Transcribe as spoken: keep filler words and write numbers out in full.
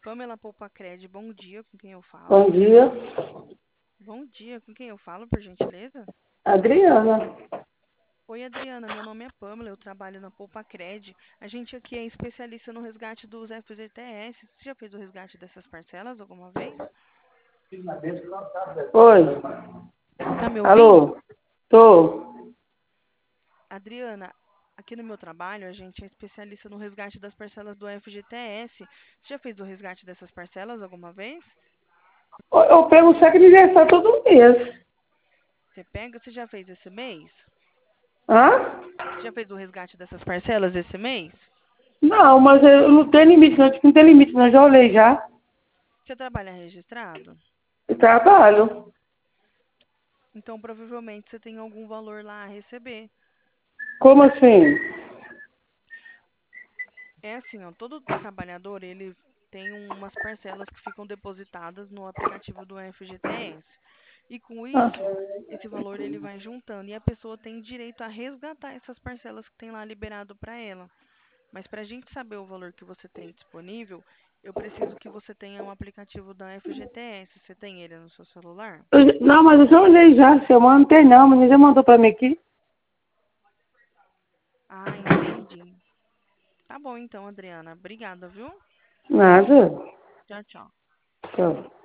Pamela Poupacred, bom dia, com quem eu falo? Bom dia, Bom dia, com quem eu falo, por gentileza? Adriana. Oi, Adriana, meu nome é Pamela, eu trabalho na Poupacred. A gente aqui é especialista no resgate dos F G T S. Você já fez o resgate dessas parcelas alguma vez? Oi, Tá me ouvindo? alô, tô. Adriana, aqui no meu trabalho, a gente é especialista no resgate das parcelas do F G T S. Você já fez o resgate dessas parcelas alguma vez? Eu eu pego o cheque de aniversário todo mês. Você pega, você já fez esse mês? Hã? Você já fez o resgate dessas parcelas esse mês? Não, mas eu não tenho limite, não. Tipo, não tem limite, não. Já olhei já. Você trabalha registrado? Eu trabalho. Então, provavelmente você tem algum valor lá a receber. Como assim? É assim, ó, todo trabalhador, ele tem umas parcelas que ficam depositadas no aplicativo do F G T S. E com Ah, isso, esse valor ele vai juntando e a pessoa tem direito a resgatar essas parcelas que tem lá liberado para ela. Mas para a gente saber o valor que você tem disponível, eu preciso que você tenha um aplicativo da F G T S. Você tem ele no seu celular? eu já- não, mas eu já olhei já. Seu mano não tem não, mas ele já mandou pra mim aqui. Ah, entendi. Tá bom então, Adriana. Obrigada, viu? Nada. Tchau, tchau. Tchau.